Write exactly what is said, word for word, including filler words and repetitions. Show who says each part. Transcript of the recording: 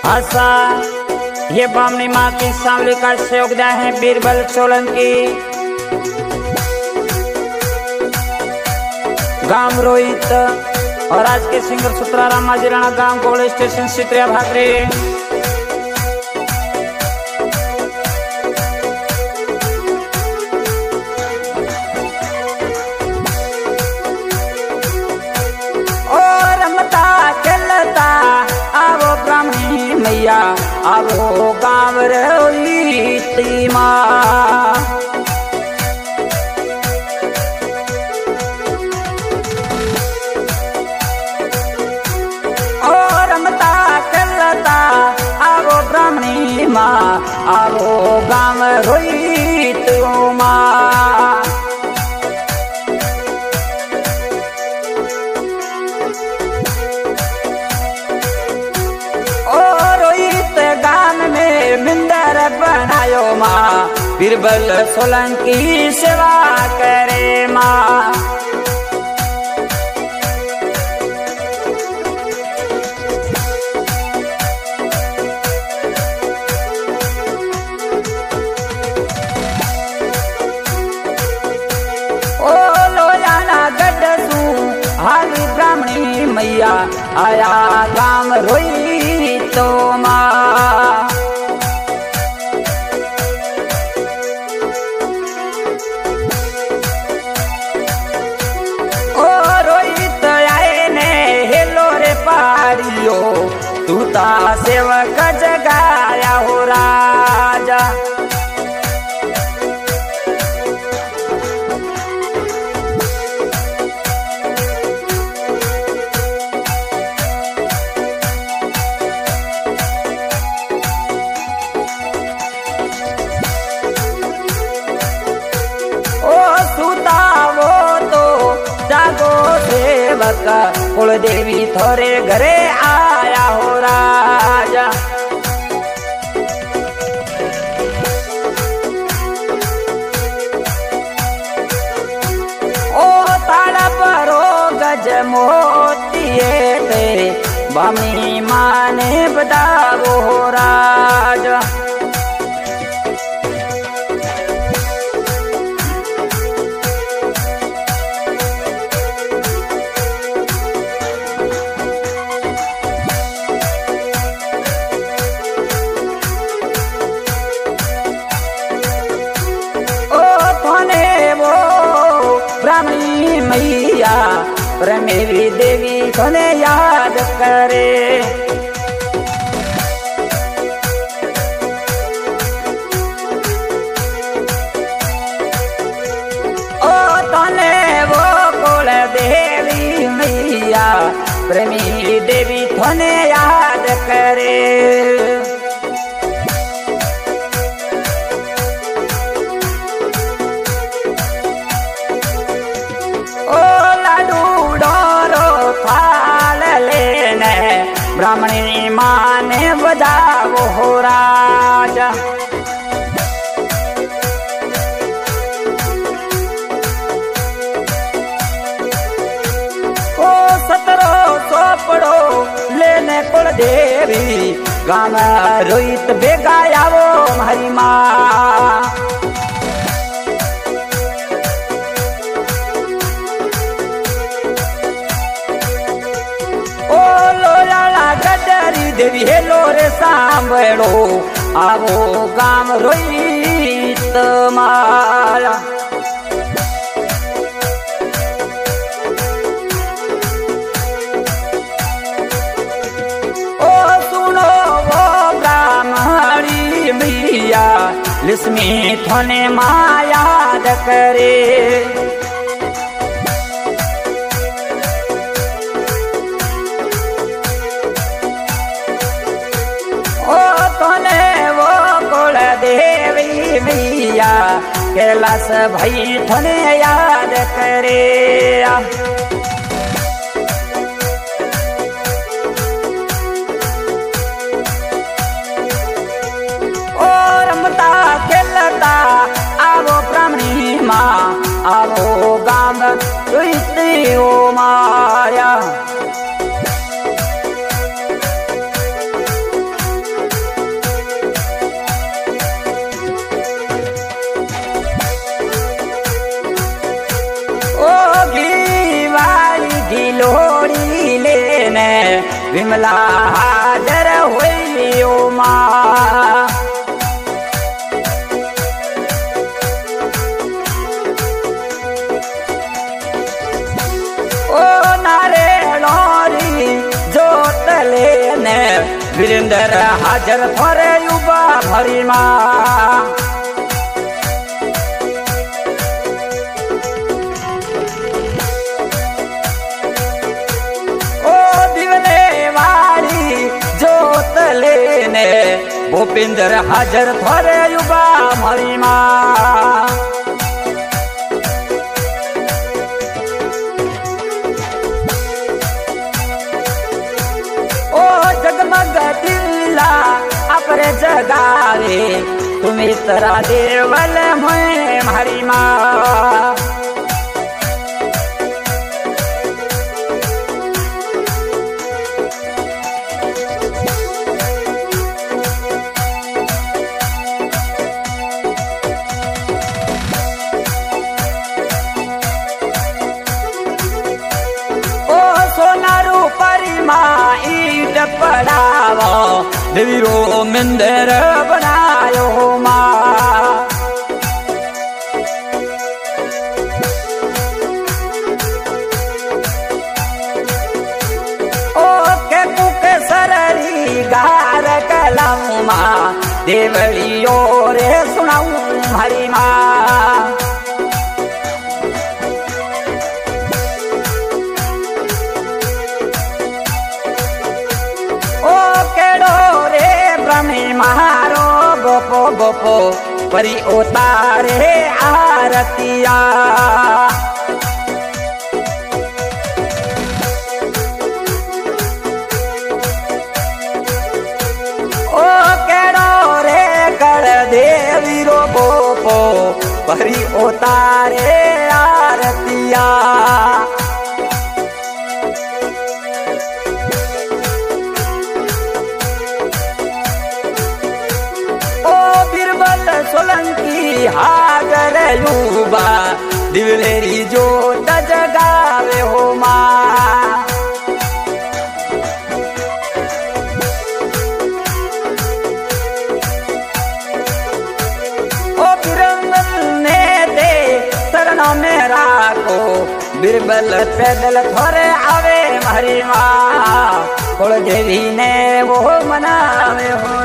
Speaker 1: आशा ये बामनी माँ की सांवली का सहयोग दिया है बीरबल सोलंकी। गांव रोहित और आज के सिंगर सुत्राराम माजीराणा गांव गोल स्टेशन सित्रिया भागरे। और रमता खेलता आवो ब्राह्मणी मैया आवो गांव रोहित माँ। आवो ब्राह्मणी माँ आवो गांव रोहित माँ। ओ रोहित गान में मिंदर बनायो माँ बीरबल सोलंकी सेवा करे माँ। हाली ब्राह्मणी मैया आया गांव रोहित माँ। ओ रोहित आए ने हेलो रे पारियो तू ता सेवक जगाया हो राजा। कुल देवी थोरे घरे आया हो राजा। ओ ताड़ा परो गज मोतिये तेरे बामी माने बदावो हो राजा। ब्राह्मणी मैया प्रेमेवी देवी थोने याद करे। ओ तने वो कुल देवी मैया प्रेमी देवी थोने याद करे। ब्राह्मणी माँ ने बजावो हो राजा। ओ सतरो सोपड़ो लेने कुल देवी गांव रोहित बेगायावो हरी माँ। देवी हेलो रे सांभळो आवो गांव रोहित माया। ओ सुनो वो ब्राह्मणी मैया लिस्मी थोने माँ याद करे। देवी मैया कैलाश भाई थने याद करे। ओ रमता खेलता आवो ब्राह्मणी माँ आवो गांव रोहित माया। विमला हाजर हुई ओ माँ। ओ नारे लोरी जोत लेने वीरेंद्र हाजर थोरे युवा भरी माँ। भूपिंदर हाजर थोरे युवा मरी माँ। ओ जगमग दिला अपरे जगावे तुम्हें तरा देवल में हरी माँ। ईट पड़ावो देवीरो मंदिर बनायो माँ। ओ के कुके सररी गार कलम माँ देवलियो रे सुनाऊं हरी माँ। मारो गोपो गोपो परी उतारे आरतिया। ओ केड़ो रे कर देवी रो गोपो परी उतारे आरतिया। सोलंकी हाजर युवा दिवलेरी जोत जगावे हो माँ। ओ बिरबल ने दे शरणों में राखो बिरबल पैदल थोड़े आवे हरी माँ। कुल देवी ने वो मनावे हो।